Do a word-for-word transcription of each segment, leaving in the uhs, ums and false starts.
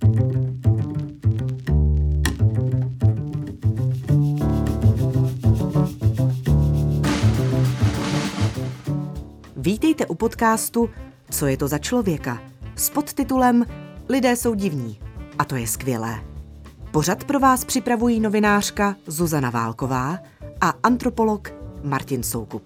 Vítejte u podcastu Co je to za člověka? S podtitulem Lidé jsou divní. A to je skvělé. Pořad pro vás připravují novinářka Zuzana Válková a antropolog Martin Soukup.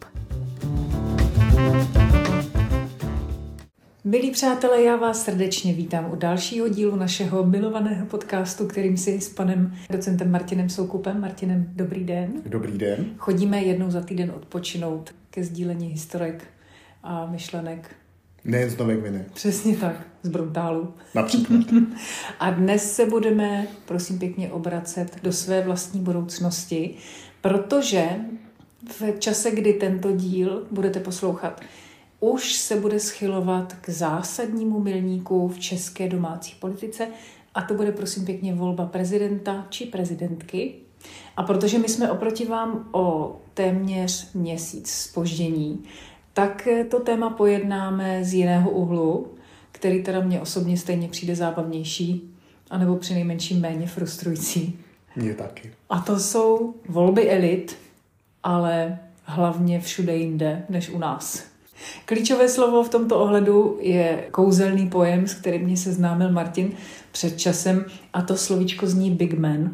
Milí přátelé, já vás srdečně vítám u dalšího dílu našeho milovaného podcastu, kterým si s panem docentem Martinem Soukupem. Martinem, dobrý den. Dobrý den. Chodíme jednou za týden odpočinout ke sdílení historek a myšlenek. Nejen z Novek Viny. Přesně tak, z Bruntálu. Například. A dnes se budeme, prosím pěkně, obracet do své vlastní budoucnosti, protože v čase, kdy tento díl budete poslouchat, už se bude schylovat k zásadnímu milníku v české domácí politice a to bude, prosím pěkně, volba prezidenta či prezidentky. A protože my jsme oproti vám o téměř měsíc zpoždění, tak to téma pojednáme z jiného úhlu, který teda mně osobně stejně přijde zábavnější, anebo přinejmenším méně frustrující. Mně taky. A to jsou volby elit, ale hlavně všude jinde než u nás. Klíčové slovo v tomto ohledu je kouzelný pojem, s kterým mě seznámil Martin před časem, a to slovíčko zní big man.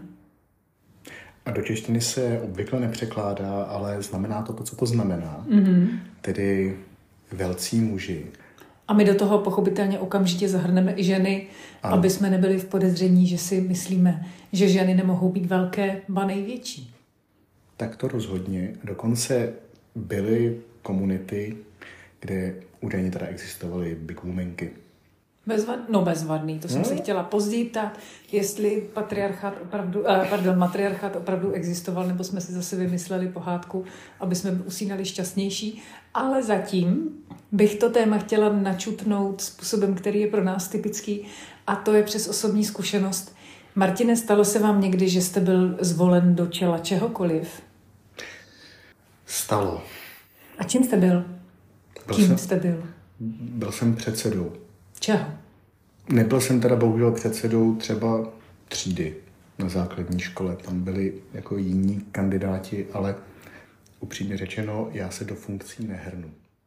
A do češtiny se obvykle nepřekládá, ale znamená to to, co to znamená. Mm-hmm. Tedy velcí muži. A my do toho pochopitelně okamžitě zahrneme i ženy, ano. Aby jsme nebyli v podezření, že si myslíme, že ženy nemohou být velké, ba největší. Tak to rozhodně. Dokonce byly komunity, kde údajně teda existovaly big womenky. Bezvad... No bezvadný, to jsem no. se chtěla později ptát, jestli patriarchát opravdu, eh, pardon, matriarchát opravdu existoval, nebo jsme si zase vymysleli pohádku, aby jsme usínali šťastnější. Ale zatím bych to téma chtěla načutnout způsobem, který je pro nás typický, a to je přes osobní zkušenost. Martine, stalo se vám někdy, že jste byl zvolen do čela čehokoliv? Stalo. A čím jste byl? byl Kým jsem, jste byl? Byl jsem předsedou. Čeho? Nebyl jsem teda bohužel předsedou třeba třídy na základní škole. Tam byli jako jiní kandidáti, ale upřímně řečeno, já se do funkcí nehrnu.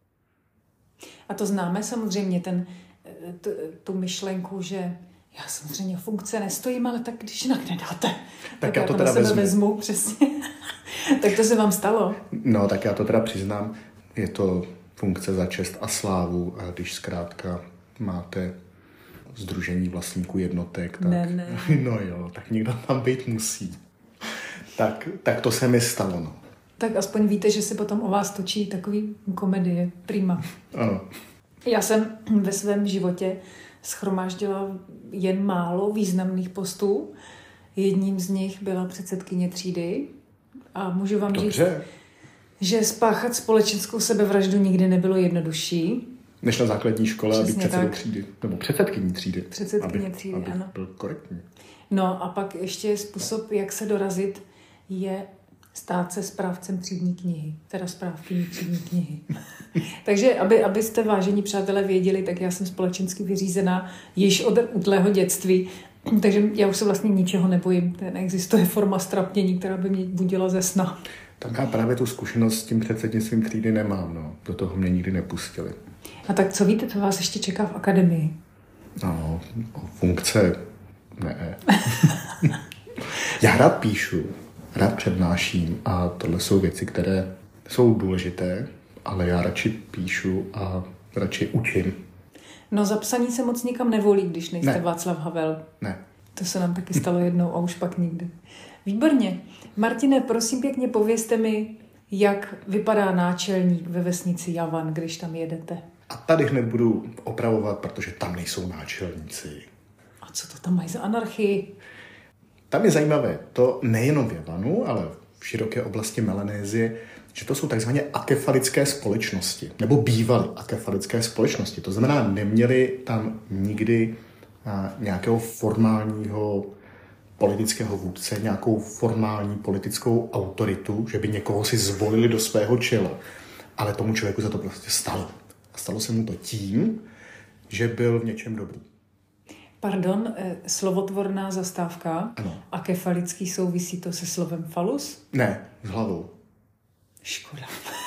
A to známe samozřejmě, ten, tu, tu myšlenku, že já samozřejmě funkce nestojím, ale tak když jinak nedáte, tak, tak já, já to to teda na sebe vezmu. vezmu, přesně. Tak to se vám stalo? No, tak já to teda přiznám, je to funkce za čest a slávu, a když zkrátka máte sdružení vlastníků jednotek, tak ne, ne. no jo, tak někdo tam být musí. Tak, tak to se mi stalo, no. Tak aspoň víte, že se potom o vás točí takový komedie, prima. Ano. Já jsem ve svém životě shromáždila jen málo významných postů. Jedním z nich byla předsedkyně třídy a můžu vám Dobře. říct, že spáchat společenskou sebevraždu nikdy nebylo jednodušší. Než na základní škole, Přesně aby předsedou tak. třídy. Nebo předsedkyní třídy. Předsedkyně aby, třídy, aby ano. byl korektní. No a pak ještě způsob, jak se dorazit, je stát se správcem třídní knihy. Teda správkyní třídní knihy. Takže, aby, abyste, vážení přátelé, věděli, tak já jsem společensky vyřízená již od útlého dětství. Takže já už se vlastně ničeho nebojím. Neexistuje forma strapnění, která by mě budila ze sna. Tak já právě tu zkušenost s tím předsednictvím třídy nemám. No. Do toho mě nikdy nepustili. A tak co víte, co vás ještě čeká v akademii? No, funkce ne. Já rád píšu, rád přednáším a tohle jsou věci, které jsou důležité, ale já radši píšu a radši učím. No za psaní se moc nikam nevolí, když nejste ne. Václav Havel. Ne. To se nám taky stalo jednou a už pak nikdy. Výborně. Martine, prosím pěkně, povězte mi, jak vypadá náčelník ve vesnici Javan, když tam jedete. A tady hned budu opravovat, protože tam nejsou náčelníci. A co to tam mají za anarchii? Tam je zajímavé to nejenom v Javanu, ale v široké oblasti Melanézie, že to jsou takzvané akefalické společnosti, nebo bývaly akefalické společnosti. To znamená, neměli tam nikdy nějakého formálního politického vůdce, nějakou formální politickou autoritu, že by někoho si zvolili do svého čela. Ale tomu člověku za to prostě stalo. A stalo se mu to tím, že byl v něčem dobrý. Pardon, slovotvorná zastávka. Ano. A kefalický souvisí to se slovem falus? Ne, s hlavou. Škoda.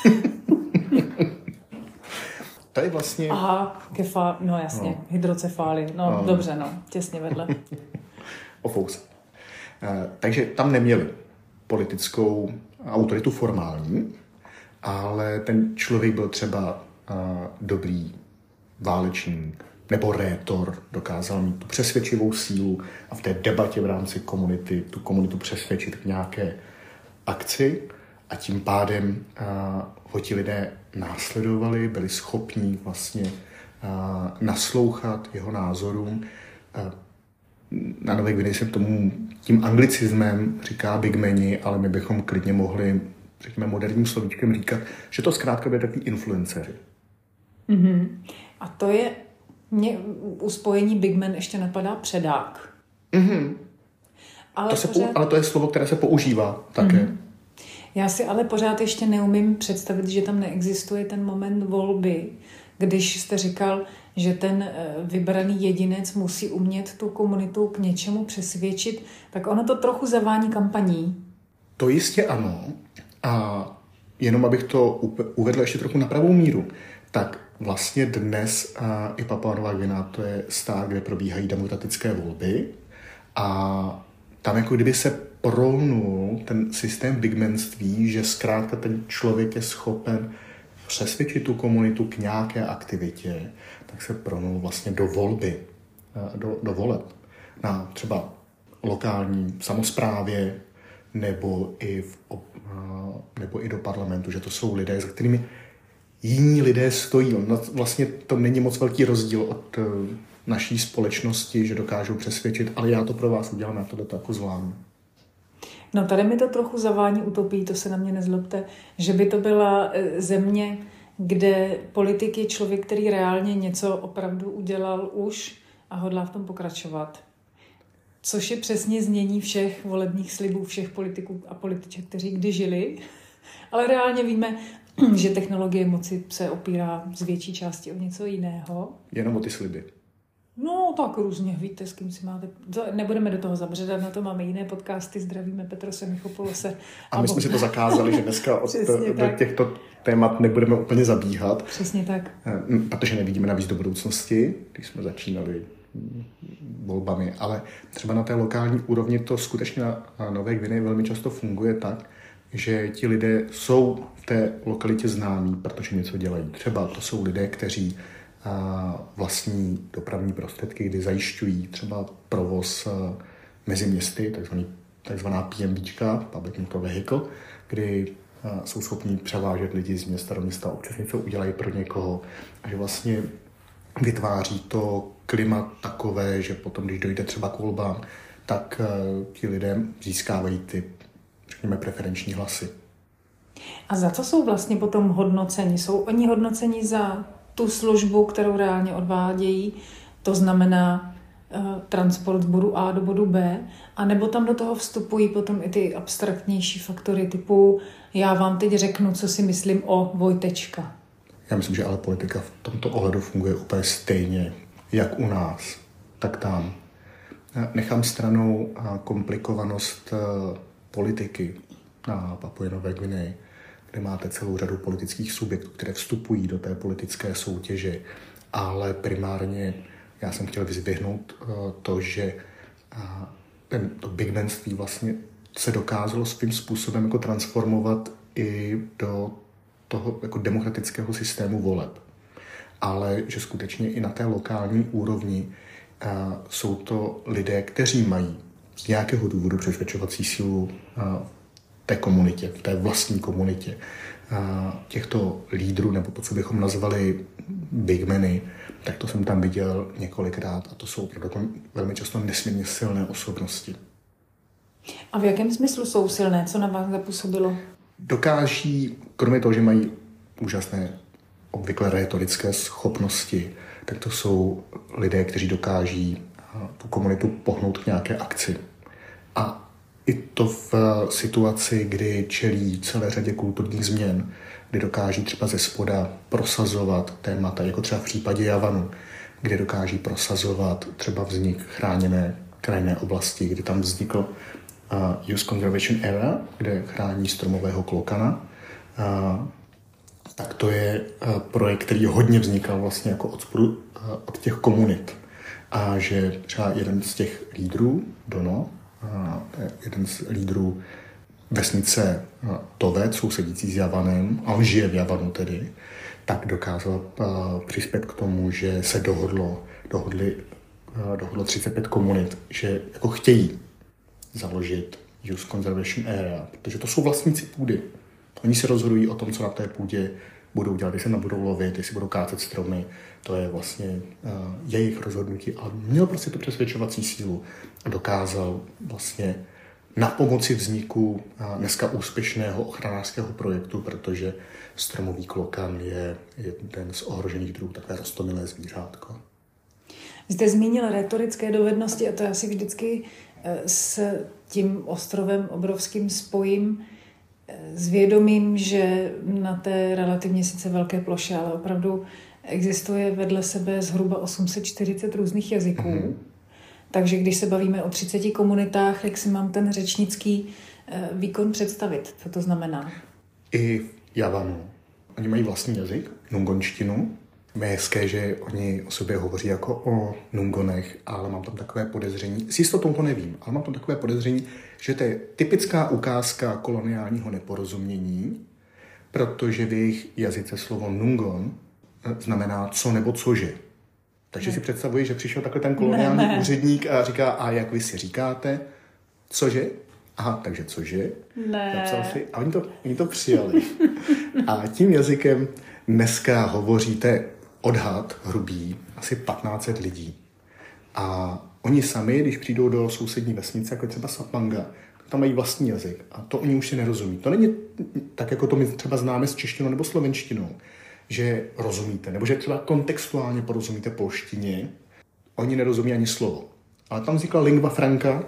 To je vlastně... Aha, kefa, no jasně, no. Hydrocefály. No, no dobře, no, těsně vedle. Ofous. Takže tam neměli politickou autoritu formální, ale ten člověk byl třeba dobrý válečník nebo rétor, dokázal mít tu přesvědčivou sílu a v té debatě v rámci komunity tu komunitu přesvědčit k nějaké akci a tím pádem ho ti lidé následovali, byli schopní vlastně naslouchat jeho názorům. Na Nové Gvineji se tomu tím anglicismem říká bigmeni, ale my bychom klidně mohli, řekněme, moderním slovíčkem říkat, že to zkrátka byli takový influenceři. Mm-hmm. A to je, mě u spojení bigman ještě napadá předák. Mm-hmm. Ale, to se pořád... pou, ale to je slovo, které se používá také. Mm-hmm. Já si ale pořád ještě neumím představit, že tam neexistuje ten moment volby, když jste říkal, že ten vybraný jedinec musí umět tu komunitu k něčemu přesvědčit, tak ono to trochu zavání kampaní. To jistě ano. A jenom abych to uvedl ještě trochu na pravou míru, tak vlastně dnes a i Papua Nová Gvinea to je stát, kde probíhají demokratické volby a tam jako kdyby se prolnul ten systém bigmanství, že zkrátka ten člověk je schopen přesvědčit tu komunitu k nějaké aktivitě, tak se prolnul vlastně do volby, do, do voleb. Na třeba lokální samosprávě nebo i, v, nebo i do parlamentu, že to jsou lidé, za kterými jiní lidé stojí. Vlastně to není moc velký rozdíl od naší společnosti, že dokážou přesvědčit, ale já to pro vás udělám, já to jako zvládnu. No tady mi to trochu zavání utopií, to se na mě nezlobte, že by to byla země, kde politik je člověk, který reálně něco opravdu udělal už a hodlá v tom pokračovat. Což je přesně znění všech volebních slibů všech politiků a političek, kteří kdy žili. Ale reálně víme, že technologie moci se opírá z větší části o něco jiného. Jenom o ty sliby. No, tak různě, víte, s kým si máte... Nebudeme do toho zabředat, na to máme jiné podcasty, zdravíme Petrose Michopolose. A my jsme si to zakázali, že dneska od do těchto témat nebudeme úplně zabíhat. Přesně tak. Protože nevidíme navíc do budoucnosti, když jsme začínali volbami, ale třeba na té lokální úrovni to skutečně na Nové Gvineji velmi často funguje tak, že ti lidé jsou v té lokalitě známí, protože něco dělají. Třeba to jsou lidé, kteří vlastní dopravní prostředky, kdy zajišťují třeba provoz mezi městy, takzvaný, takzvaná PMBčka, Public Motor Vehicle, kdy jsou schopní převážet lidi z města do města, občas něco udělají pro někoho a že vlastně vytváří to klima takové, že potom, když dojde třeba k volbám, tak ti lidé získávají ty, řekněme, preferenční hlasy. A za co jsou vlastně potom hodnoceni? Jsou oni hodnoceni za tu službu, kterou reálně odvádějí, to znamená uh, transport z bodu A do bodu B, anebo tam do toho vstupují potom i ty abstraktnější faktory typu já vám teď řeknu, co si myslím o Vojtečka. Já myslím, že ale politika v tomto ohledu funguje úplně stejně, jak u nás, tak tam. Nechám stranou komplikovanost politiky na Papui Nové Gvineji, kde máte celou řadu politických subjektů, které vstupují do té politické soutěže, ale primárně já jsem chtěl vyzvihnout to, že ten, to bigmanství vlastně se dokázalo svým způsobem jako transformovat i do toho jako demokratického systému voleb. Ale že skutečně i na té lokální úrovni a, jsou to lidé, kteří mají z nějakého důvodu přesvědčovací sílu a, v té komunitě, v té vlastní komunitě. A, těchto lídrů, nebo to, co bychom nazvali bigmeny, tak to jsem tam viděl několikrát a to jsou opravdu velmi často nesmírně silné osobnosti. A v jakém smyslu jsou silné? Co na vás zapůsobilo? Dokáží, kromě toho, že mají úžasné obvykle rétorické schopnosti, tak to jsou lidé, kteří dokáží tu komunitu pohnout k nějaké akci. A i to v situaci, kdy čelí celé řadě kulturních změn, kdy dokáží třeba ze spoda prosazovat témata, jako třeba v případě Javanu, kde dokáží prosazovat třeba vznik chráněné krajinné oblasti, kdy tam vznikl uh, Use Conservation Area, kde chrání stromového klokana. Uh, tak to je uh, projekt, který hodně vznikal vlastně jako od, spodu, uh, od těch komunit. A že třeba jeden z těch lídrů, Dono, uh, jeden z lídrů vesnice uh, Tovec, sousedící s Javanem, a on žije v Javanu tedy, tak dokázal uh, přispět k tomu, že se dohodlo, dohodli, uh, dohodlo třicet pět komunit, že jako chtějí založit Use Conservation Area, protože to jsou vlastníci půdy. Oni se rozhodují o tom, co na té půdě budou dělat, jestli na budou lovit, jestli budou kácet stromy. To je vlastně uh, jejich rozhodnutí. A měl prostě tu přesvědčovací sílu a dokázal vlastně na pomoci vzniku uh, dneska úspěšného ochranářského projektu, protože stromový klokan je jeden z ohrožených druhů, takové roztomilé zvířátko. Jste zmínil retorické dovednosti a to já si vždycky s tím ostrovem obrovským spojím s vědomím, že na té relativně sice velké ploše, ale opravdu existuje vedle sebe zhruba osm set čtyřicet různých jazyků. Mm-hmm. Takže když se bavíme o třiceti komunitách, jak si mám ten řečnický výkon představit? Co to znamená? I Javanu. Oni mají vlastní jazyk, nungonštinu. Je hezké, že oni o sobě hovoří jako o Nungonech, ale mám tam takové podezření, s jistotou to nevím, ale mám tam takové podezření, že to je typická ukázka koloniálního neporozumění, protože v jejich jazyce slovo Nungon znamená co nebo cože. Takže ne. si představuji, že přišel takhle ten koloniální ne, ne. úředník a říká, a jak vy si říkáte, cože? Aha, takže cože? Ne. Napsal si, a oni to, oni to přijali. A tím jazykem dneska hovoříte odhad hrubý asi patnáct set lidí. A oni sami, když přijdou do sousední vesnice, jako třeba Sapanga, tam mají vlastní jazyk. A to oni už si nerozumí. To není tak, jako to my třeba známe s češtinou nebo slovenštinou, že rozumíte, nebo že třeba kontextuálně porozumíte polštině. Oni nerozumí ani slovo. Ale tam vznikla lingua franca,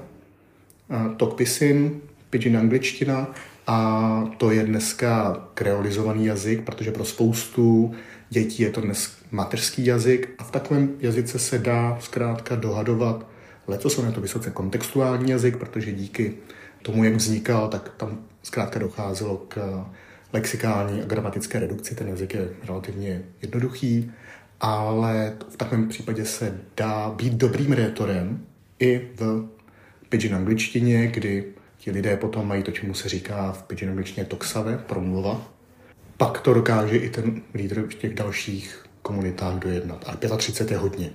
Tokpisin, pidgin angličtina, a to je dneska kreolizovaný jazyk, protože pro spoustu dětí je to dnes mateřský jazyk a v takovém jazyce se dá zkrátka dohadovat. Leco jsou na to vysoce kontextuální jazyk, protože díky tomu, jak vznikal, tak tam zkrátka docházelo k lexikální a gramatické redukci. Ten jazyk je relativně jednoduchý, ale v takovém případě se dá být dobrým rétorem i v pidgin angličtině, kdy ti lidé potom mají to, čemu se říká v pidgin angličtině toksave, promluva. Pak to dokáže i ten lídr v těch dalších komunitách dojednat. Ale třicet pět je hodně.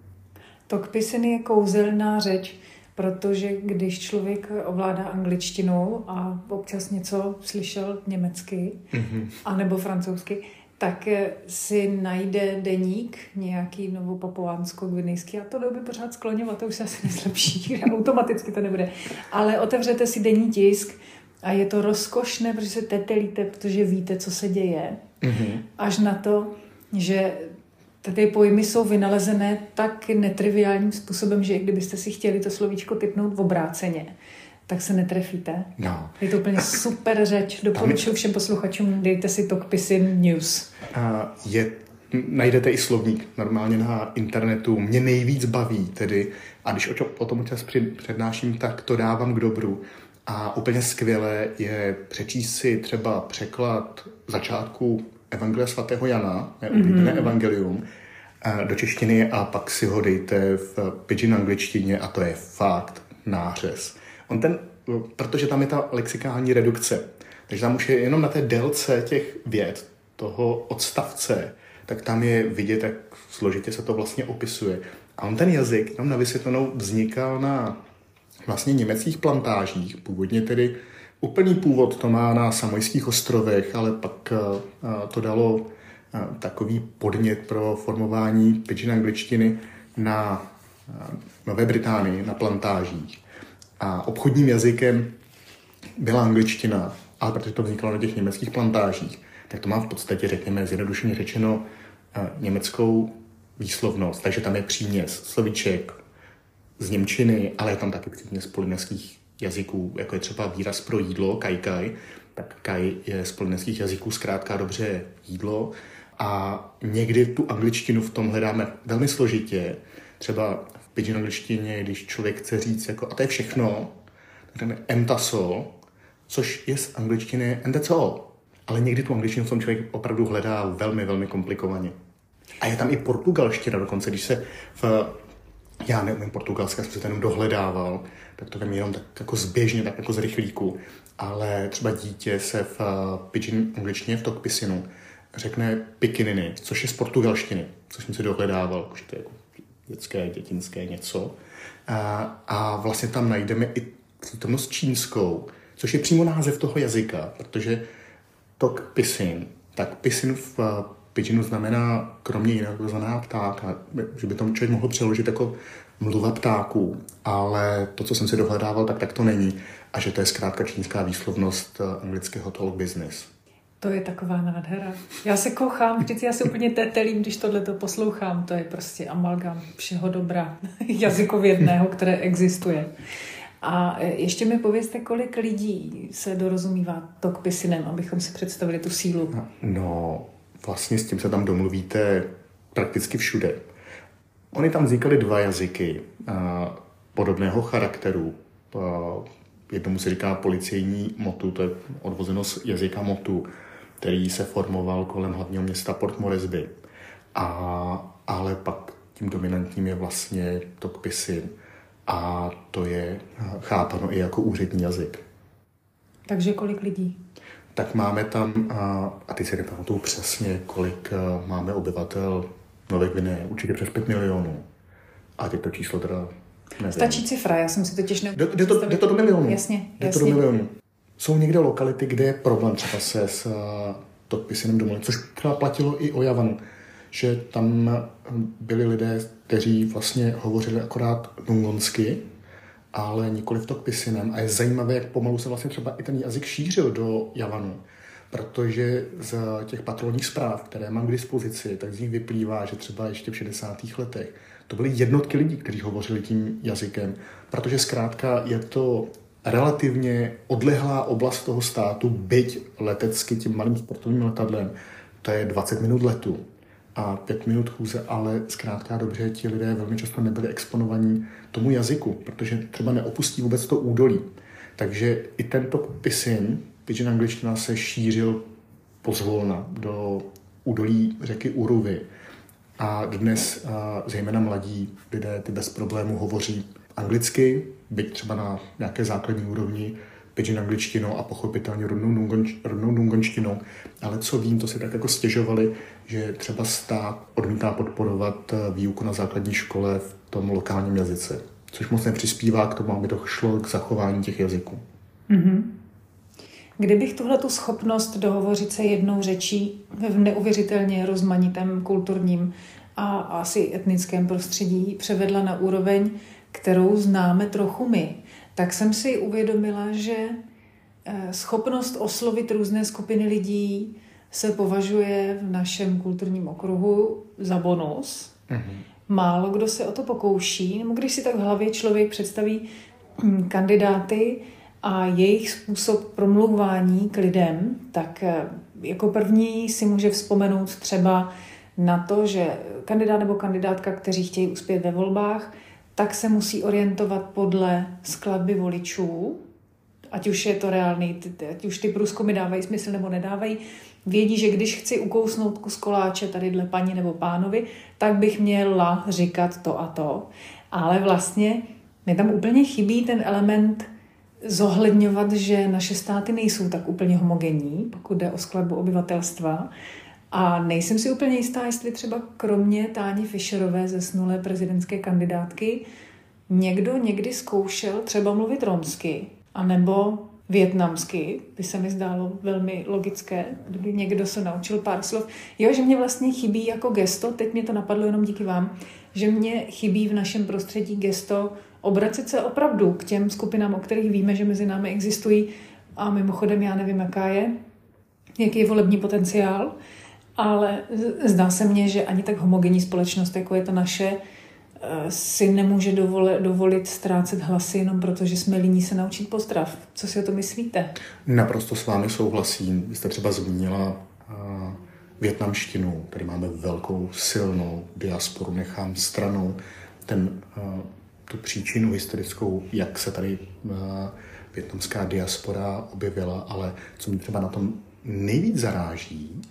Tokpisin je kouzelná řeč, protože když člověk ovládá angličtinu a občas něco slyšel německy, mm-hmm. anebo francouzsky, tak si najde deník, nějaký novopapuánsko-gvinejský, a to by pořád skloňovat, to už se asi nezlepší, automaticky to nebude. Ale otevřete si denní tisk a je to rozkošné, protože se tetelíte, protože víte, co se děje. Mm-hmm. Až na to, že ty pojmy jsou vynalezené tak netriviálním způsobem, že i kdybyste si chtěli to slovíčko typnout v obráceně, tak se netrefíte. No. Je to úplně super řeč. Doporučuji všem posluchačům, dejte si Tokpisin News. A je, najdete i slovník normálně na internetu. Mě nejvíc baví tedy, a když o, o tom čas přednáším, tak to dávám k dobru. A úplně skvělé je přečíst si třeba překlad začátku Evangelia svatého Jana, neoblíbené mm-hmm. evangelium, do češtiny a pak si ho dejte v pidgin angličtině a to je fakt nářez. On ten, protože tam je ta lexikální redukce, takže tam už je jenom na té délce těch vět, toho odstavce, tak tam je vidět, jak složitě se to vlastně opisuje. A on ten jazyk, tam na vysvětlenou, vznikal na vlastně německých plantážích, původně tedy úplný původ to má na Samojských ostrovech, ale pak to dalo takový podnět pro formování pidgin angličtiny na Nové Británii, na plantážích. A obchodním jazykem byla angličtina, ale protože to vzniklo na těch německých plantážích, tak to má v podstatě, řekněme, zjednodušeně řečeno německou výslovnost. Takže tam je příměs slovíček z němčiny, ale je tam taky příměs polynéských jazyků, jako je třeba výraz pro jídlo, kaj kaj, tak kaj je z polynéských jazyků zkrátka dobře jídlo. A někdy tu angličtinu v tom hledáme velmi složitě. Třeba v pidgin angličtině, když člověk chce říct, jako, a to je všechno, tak entaso, což je z angličtiny and that's all. Ale někdy tu angličtinu v tom člověk opravdu hledá velmi, velmi komplikovaně. A je tam i portugalština dokonce, když se v... Já neumím portugalsky, jsem se to jenom dohledával, tak to vím jenom tak jako zběžně, tak jako z rychlíku. Ale třeba dítě se v pidgin angličtině, v Tokpisinu, řekne pikininy, což je z portugalštiny, což jsem si dohledával, že to je jako dětské, dětinské něco. A, a vlastně tam najdeme i přítomnost čínskou, což je přímo název toho jazyka, protože Tokpisin, tak pisin v pidginu znamená kromě jiného znamená pták, že by to člověk mohl přeložit jako mluva ptáků, ale to, co jsem si dohledával, tak tak to není. A že to je zkrátka čínská výslovnost anglického talk business. To je taková nádhera. Já se kochám, vždycky já se úplně tetelím, když tohleto poslouchám. To je prostě amalgam všeho dobra jazykovědného, které existuje. A ještě mi povězte, kolik lidí se dorozumívá Tokpisinem, abychom si představili tu sílu. No, vlastně s tím se tam domluvíte prakticky všude. Oni tam vznikaly dva jazyky a, podobného charakteru. A, jednomu se říká policejní motu, to je odvozeno z jazyka motu, který se formoval kolem hlavního města Port Moresby. A, ale pak tím dominantním je vlastně Tokpisin. A to je chápano i jako úřední jazyk. Takže kolik lidí? Tak máme tam, a, a teď si nepamatuju přesně, kolik máme obyvatel Nové Gvineje, určitě přes pět milionů. A teď to číslo teda nevím. Stačí cifra, já jsem si totiž ne... Jde to, jde to do milionů. Jasně, jde jasně. to do milionů. Jsou někde lokality, kde je problém třeba se s Tokpisinem domluvit, což třeba platilo i o Javanu, že tam byli lidé, kteří vlastně hovořili akorát dungonsky, ale nikoli v Tokpisinem. A je zajímavé, jak pomalu se vlastně třeba i ten jazyk šířil do Javanu, protože z těch patrolních zpráv, které mám k dispozici, tak z nich vyplývá, že třeba ještě v šedesátých letech to byly jednotky lidí, kteří hovořili tím jazykem, protože zkrátka je to relativně odlehlá oblast toho státu, byť letecky tím malým sportovním letadlem, to je dvacet minut letu a pět minut chůze, ale zkrátka dobře, ti lidé velmi často nebyli exponovaní tomu jazyku, protože třeba neopustí vůbec to údolí. Takže i tento pisin, pidgin angličtina, se šířil pozvolna do údolí řeky Uruvy. A dnes a zejména mladí lidé ty bez problémů hovoří anglicky, byť třeba na nějaké základní úrovni, pidgin angličtinou a pochopitelně rodnou dungonštinou. Ale co vím, to si tak jako stěžovali, že třeba stát odmítá podporovat výuku na základní škole v tom lokálním jazyce, což moc nepřispívá k tomu, aby došlo k zachování těch jazyků. Mm-hmm. Kdybych tuhletu schopnost dohovořit se jednou řečí v neuvěřitelně rozmanitém kulturním a asi etnickém prostředí převedla na úroveň, kterou známe trochu my, tak jsem si uvědomila, že schopnost oslovit různé skupiny lidí se považuje v našem kulturním okruhu za bonus. Mm-hmm. Málo kdo se o to pokouší, nebo když si tak v hlavě člověk představí kandidáty a jejich způsob promlouvání k lidem, tak jako první si může vzpomenout třeba na to, že kandidát nebo kandidátka, kteří chtějí uspět ve volbách, tak se musí orientovat podle skladby voličů, ať už je to reálný, ať už ty průzkumy dávají smysl nebo nedávají, vědí, že když chci ukousnout kus koláče tady dle paní nebo pánovi, tak bych měla říkat to a to. Ale vlastně mi tam úplně chybí ten element zohledňovat, že naše státy nejsou tak úplně homogenní, pokud jde o skladbu obyvatelstva. A nejsem si úplně jistá, jestli třeba kromě Táni Fischerové, zesnulé prezidentské kandidátky, někdo někdy zkoušel třeba mluvit romsky, anebo vietnamsky, by se mi zdálo velmi logické, kdyby někdo se naučil pár slov. Jo, že mě vlastně chybí jako gesto, teď mě to napadlo jenom díky vám, že mě chybí v našem prostředí gesto obracet se opravdu k těm skupinám, o kterých víme, že mezi námi existují, a mimochodem já nevím, jaká je, jaký je volební potenciál, ale zdá se mně, že ani tak homogenní společnost, jako je ta naše, si nemůže dovolit, dovolit ztrácet hlasy jenom proto, že jsme líní se naučit pozdrav. Co si o to myslíte? Naprosto s vámi souhlasím. Vy jste třeba zmínila vietnamštinu, tady máme velkou silnou diasporu, nechám stranou ten, tu příčinu historickou, jak se tady vietnamská diaspora objevila, ale co mě třeba na tom nejvíc zaráží,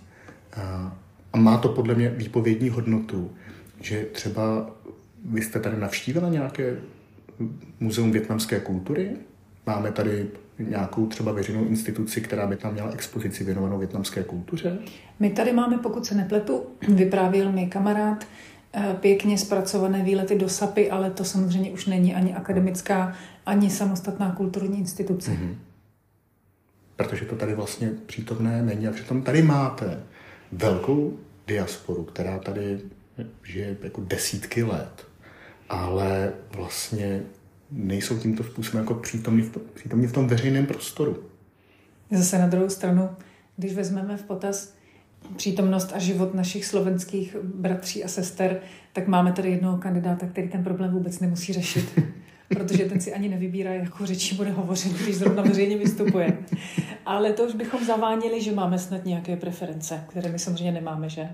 a má to podle mě výpovědní hodnotu, že třeba vy jste tady navštívila nějaké muzeum vietnamské kultury? Máme tady nějakou třeba veřejnou instituci, která by tam měla expozici věnovanou vietnamské kultuře? My tady máme, pokud se nepletu, vyprávěl mi kamarád, pěkně zpracované výlety do Sapy, ale to samozřejmě už není ani akademická, ani samostatná kulturní instituce. Mm-hmm. Protože to tady vlastně přítomné není. A přitom tady máte velkou diasporu, která tady žije jako desítky let, ale vlastně nejsou tímto způsobem jako přítomní v, to, přítomní v tom veřejném prostoru. Zase na druhou stranu, když vezmeme v potaz přítomnost a život našich slovenských bratří a sester, tak máme tady jednoho kandidáta, který ten problém vůbec nemusí řešit. Protože ten si ani nevybírá, jakou řečí bude hovořit, když zrovna veřejně vystupuje. Ale to už bychom zaváněli, že máme snad nějaké preference, které my samozřejmě nemáme, že?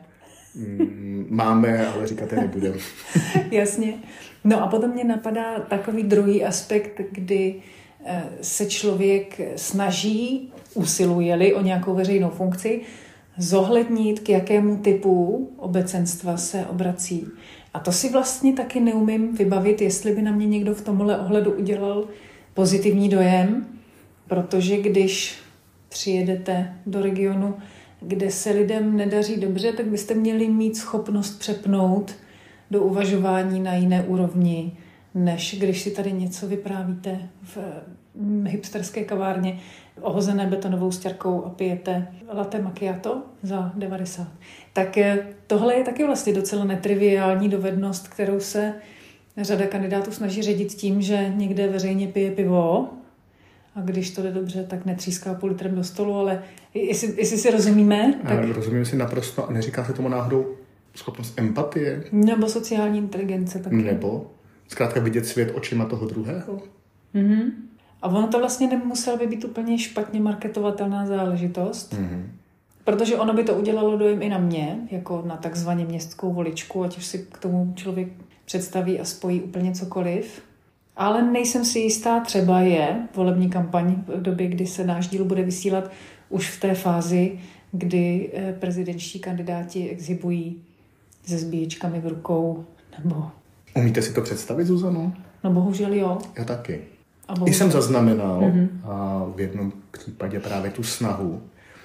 Máme, ale říkat je nebudeme. Jasně. No a potom mě napadá takový druhý aspekt, kdy se člověk snaží, usiluje-li o nějakou veřejnou funkci, zohlednit, k jakému typu obecenstva se obrací. A to si vlastně taky neumím vybavit, jestli by na mě někdo v tomhle ohledu udělal pozitivní dojem, protože když přijedete do regionu, kde se lidem nedaří dobře, tak byste měli mít schopnost přepnout do uvažování na jiné úrovni, než když si tady něco vyprávíte v hipsterské kavárně ohozené betonovou stěrkou a pijete latte macchiato za devadesát. Tak tohle je taky vlastně docela netriviální dovednost, kterou se řada kandidátů snaží ředit tím, že někde veřejně pije pivo a když to jde dobře, tak netříská půl litrem do stolu, ale jestli, jestli si rozumíme... Tak... Rozumím si naprosto a neříká se tomu náhodou schopnost empatie? Nebo sociální inteligence taky. Nebo zkrátka vidět svět očima toho druhého? Mhm. A ono to vlastně nemuselo by být úplně špatně marketovatelná záležitost, mm-hmm. protože ono by to udělalo dojem i na mě, jako na takzvaně městskou voličku, ať už si k tomu člověk představí a spojí úplně cokoliv. Ale nejsem si jistá, třeba je volební kampaň v době, kdy se náš díl bude vysílat už v té fázi, kdy prezidentští kandidáti exhibují se zbíječkami v rukou, nebo... Umíte si to představit, Zuzano? No bohužel jo. Já taky. I jsem zaznamenal mm-hmm. a v jednom případě právě tu snahu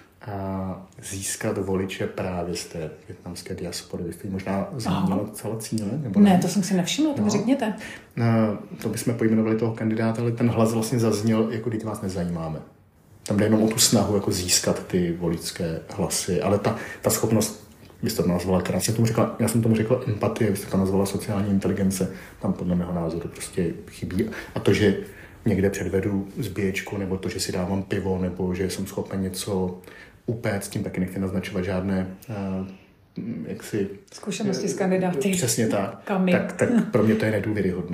a získat voliče právě z té vietnamské diaspory. Vy jste ji možná zmínila celé cíle? Nebo ne? ne, to jsem si nevšimla, to mi no. řekněte. No, to bychom pojmenovali toho kandidáta, ale ten hlas vlastně zazněl, jako když vás nezajímáme. Tam jde jenom o tu snahu jako získat ty voličské hlasy, ale ta, ta schopnost, vy jste to nazvala krásně, tomu řekla, já jsem tomu řekl empatie, vy jste to nazvala sociální inteligence, tam podle mého názoru prostě chybí. A to, že někde předvedu zbíječku, nebo to, že si dávám pivo, nebo že jsem schopen něco upéct, tím taky nechci naznačovat žádné uh, jaksi... zkušenosti s kandidáty. Přesně tak. tak. Tak pro mě to je nedůvěryhodné.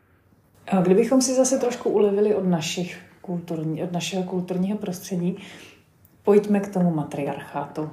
A kdybychom si zase trošku ulevili od, našich kulturní, od našeho kulturního prostředí, pojďme k tomu matriarchátu.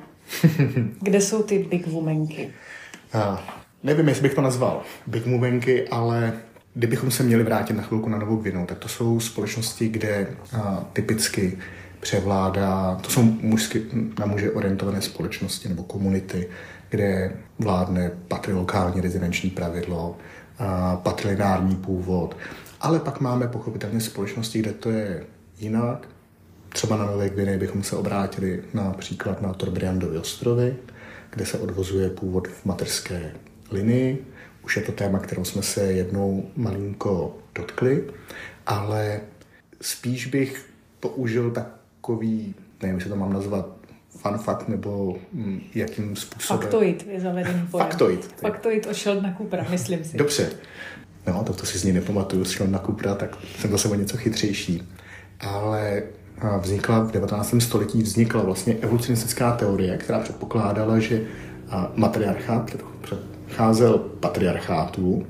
Kde jsou ty big womenky? Uh, nevím, jestli bych to nazval big womenky, ale kdybychom se měli vrátit na chvilku na Novou Gvineju, tak to jsou společnosti, kde uh, typicky převládá, to jsou mužsky, na muže orientované společnosti nebo komunity, kde vládne patrilokální rezidenční pravidlo, uh, patrilinární původ, ale pak máme pochopitelně společnosti, kde to je jinak. Třeba na Nové Gvineji bychom se obrátili například na Torbriandovy ostrovy, kde se odvozuje původ v mateřské linii. Už je to téma, kterou jsme se jednou malinko dotkli, ale spíš bych použil takový, nevím, jestli to mám nazvat fun fact, nebo hm, jakým způsobem... Faktoid je zavedený pojem. Faktoid. Faktoid od Sheldona Coopera, myslím si. Dobře. No, tak to si z ní nepamatuju, z Sheldona Coopera, tak jsem zase o něco chytřejší. Ale vznikla v devatenáctém století vznikla vlastně evolucionistická teorie, která předpokládala, že matriarchát předcházel patriarchátu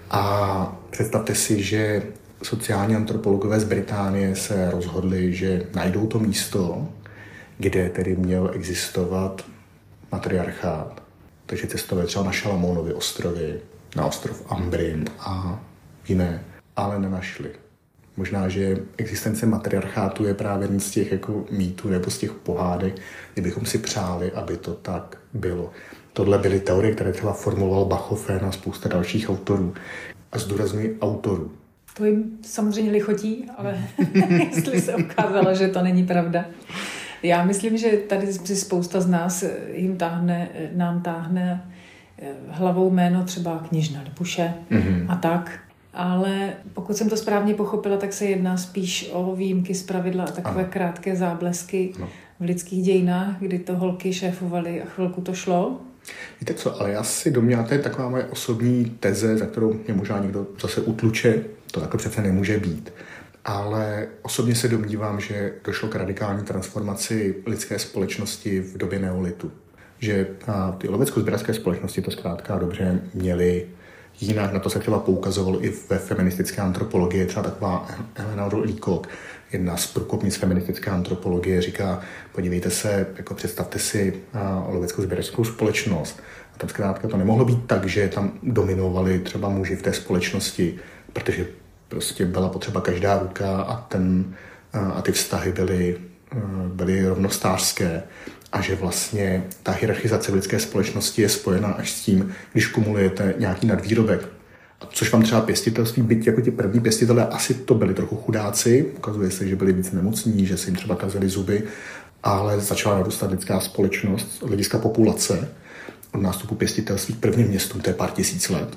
a představte si, že sociální antropologové z Británie se rozhodli, že najdou to místo, kde tedy měl existovat matriarchát. Takže cestovali třeba na Šalamounovy ostrovy, na ostrov Ambrin a jiné, ale nenašli. Možná, že existence matriarchátu je právě jeden z těch jako mýtů nebo z těch pohádek, kdybychom si přáli, aby to tak bylo. Tohle byly teorie, které třeba formuloval Bachhofen a spousta dalších autorů. A zdůrazňuji autorů. To jim samozřejmě lichotí, ale jestli se ukázalo, že to není pravda. Já myslím, že tady spousta z nás jim táhne, nám táhne hlavou jméno třeba kněžna Libuše mm-hmm. a tak. Ale pokud jsem to správně pochopila, tak se jedná spíš o výjimky z pravidla a takové ano. krátké záblesky no. v lidských dějinách, kdy to holky šéfovaly a chvilku to šlo. Víte co, ale já si domnívám, to je taková moje osobní teze, za kterou mě možná někdo zase utluče, to takhle přece nemůže být. Ale osobně se domnívám, že došlo k radikální transformaci lidské společnosti v době neolitu. Že ty lovecko-sběračské společnosti to zkrátka dobře měly jinak, na to se třeba poukazovalo i ve feministické antropologii, třeba taková Helena Leacock, jedna z průkopnic feministické antropologie, říká, podívejte se, jako představte si loveckou sběračskou společnost. A tam zkrátka to nemohlo být tak, že tam dominovali třeba muži v té společnosti, protože prostě byla potřeba každá ruka a, ten, a ty vztahy byly, byly rovnostářské. A že vlastně ta hierarchizace v lidské společnosti je spojená až s tím, když kumulujete nějaký nadvýrobek. Což vám třeba pěstitelství, byť jako ti první pěstitelé, asi to byli trochu chudáci, ukazuje se, že byli víc nemocní, že se jim třeba kazily zuby, ale začala narůstat lidská společnost z hlediska populace od nástupu pěstitelství k prvním městům, to je pár tisíc let.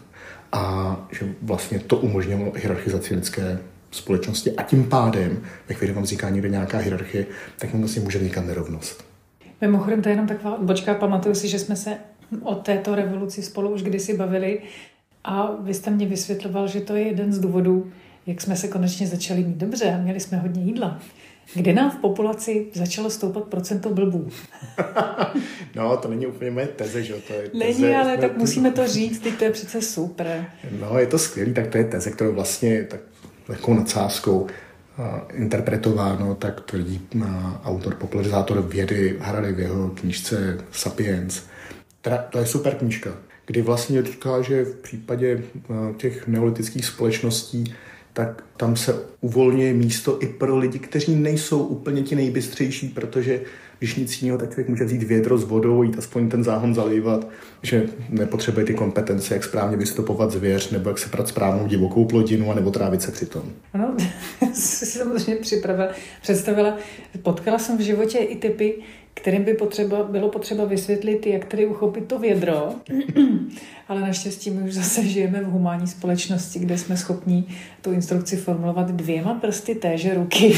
A že vlastně to umožnilo hierarchizaci lidské společnosti a tím pádem, ve chvíli vám vzniká někde nějaká hierarchie, tak vám vlastně může vznikat nerovnost. Mimochodem, to je jenom taková odbočka. Pamatuju si, že jsme se o této revoluci spolu už kdysi bavili a vy jste mě vysvětloval, že to je jeden z důvodů, jak jsme se konečně začali mít dobře a měli jsme hodně jídla. Kde nám v populaci začalo stoupat procento blbů? No, to není úplně moje teze, že to je teze. Není, ale tak musíme to říct, teď to je přece super. No, je to skvělý, tak to je teze, kterou vlastně tak lehkou nadsázkou interpretováno, tak tvrdí autor, popularizátor vědy Harari v jeho knížce Sapiens. Teda, to je super knížka, kdy vlastně říká, že v případě těch neolitických společností tak tam se uvolňuje místo i pro lidi, kteří nejsou úplně ti nejbystřejší, protože když nic jiného, tak člověk může vzít vědro s vodou, jít aspoň ten záhon zalejvat, že nepotřebuje ty kompetence, jak správně vystupovat zvěř, nebo jak seprat správnou divokou plodinu, anebo trávit se přitom. Ano, si samozřejmě připravila, představila. Potkala jsem v životě i typy, kterým by potřeba, bylo potřeba vysvětlit, jak tedy uchopit to vědro, ale naštěstí my už zase žijeme v humánní společnosti, kde jsme schopni tu instrukci formulovat dvěma prsty téže ruky.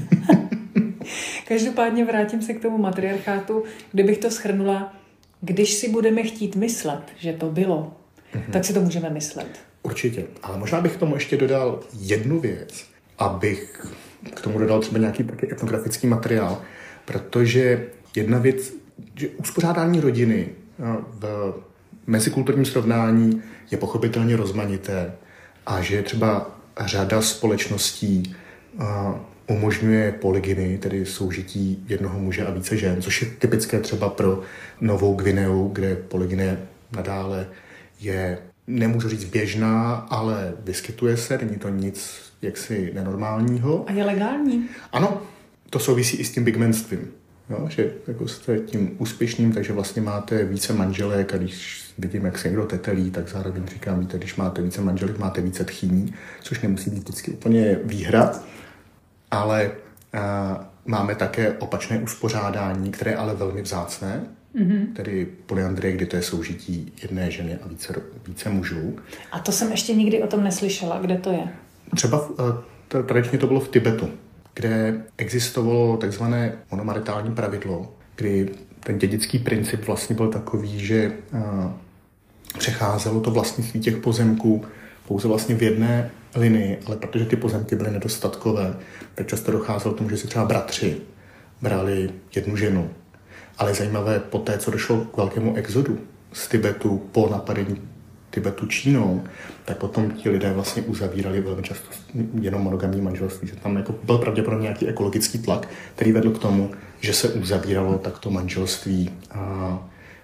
Každopádně vrátím se k tomu matriarchátu, kdybych to shrnula, když si budeme chtít myslet, že to bylo, mm-hmm. tak si to můžeme myslet. Určitě, ale možná bych k tomu ještě dodal jednu věc, abych k tomu dodal třeba nějaký taky etnografický materiál, protože jedna věc, že uspořádání rodiny v mezikulturním srovnání je pochopitelně rozmanité a že třeba řada společností umožňuje polygyny, tedy soužití jednoho muže a více žen, což je typické třeba pro Novou Gvineu, kde polygynie nadále je, nemůžu říct běžná, ale vyskytuje se, není to nic jaksi nenormálního. A je legální? Ano, to souvisí i s tím bigmanstvím. Jo, že jako jste tím úspěšným, takže vlastně máte více manželek a když vidím, jak se někdo tetelí, tak zároveň říkám, víte, když máte více manželek, máte více tchýní, což nemusí být vždycky úplně výhra, ale a, máme také opačné uspořádání, které je ale velmi vzácné, mm-hmm. tedy polyandrie, kdy to je soužití jedné ženy a více, více mužů. A to jsem ještě nikdy o tom neslyšela. Kde to je? Třeba tradičně to bylo v Tibetu, kde existovalo takzvané monomaritální pravidlo, kdy ten dědický princip vlastně byl takový, že uh, přecházelo to vlastnictví těch pozemků pouze vlastně v jedné linii, ale protože ty pozemky byly nedostatkové, tak často docházelo k tomu, že si třeba bratři brali jednu ženu. Ale zajímavé, po té, co došlo k velkému exodu z Tibetu po napadení Tibetu Čínou, tak potom ti lidé vlastně uzavírali velmi často jenom monogamní manželství, že tam jako byl pravděpodobně nějaký ekologický tlak, který vedl k tomu, že se uzavíralo takto manželství a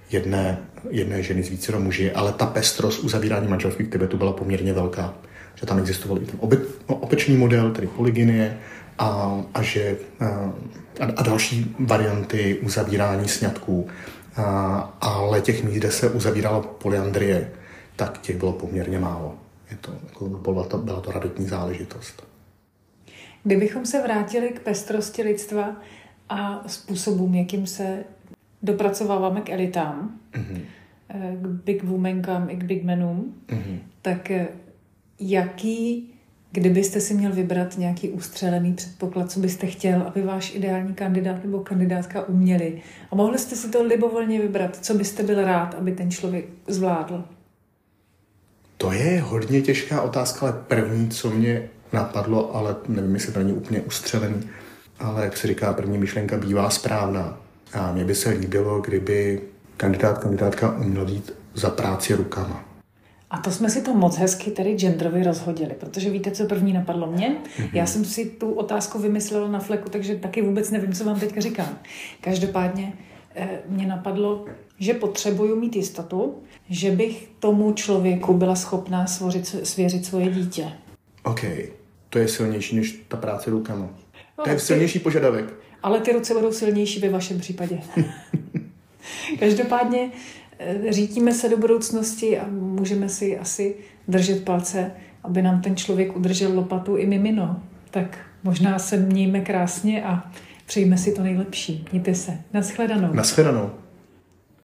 jedné, jedné ženy s vícero muži, ale ta pestrost uzavírání manželství v Tibetu byla poměrně velká. Že tam existoval i ten obe, opečný model, tedy polygynie, a, a, že, a, a další varianty uzavírání sňatků. A, ale těch míst, kde se uzavírala polyandrie, tak těch bylo poměrně málo. Je to, jako byla, to, byla to raritní záležitost. Kdybychom se vrátili k pestrosti lidstva a způsobům, jakým se dopracováváme k elitám, mm-hmm. k big womankám i k big menům, mm-hmm. tak jaký, kdybyste si měl vybrat nějaký ustřelený předpoklad, co byste chtěl, aby váš ideální kandidát nebo kandidátka uměli, a mohli jste si to libovolně vybrat, co byste byl rád, aby ten člověk zvládl? To je hodně těžká otázka, ale první, co mě napadlo, ale nevím, jestli to není úplně ustřelený, ale jak se říká, první myšlenka bývá správná. A mně by se líbilo, kdyby kandidát, kandidátka uměl jít za práci rukama. A to jsme si to moc hezky tedy genderově rozhodili, protože víte, co první napadlo mě? Mm-hmm. Já jsem si tu otázku vymyslela na fleku, takže taky vůbec nevím, co vám teďka říkám. Každopádně eh, mě napadlo, že potřebuju mít jistotu, že bych tomu člověku byla schopná svořit, svěřit svoje dítě. OK, to je silnější než ta práce rukama. No, to je silnější ty, požadavek. Ale ty ruce budou silnější ve vašem případě. Každopádně řítíme se do budoucnosti a můžeme si asi držet palce, aby nám ten člověk udržel lopatu i mimino. Tak možná se mějme krásně a přejme si to nejlepší. Mějte se. Naschledanou. Naschledanou.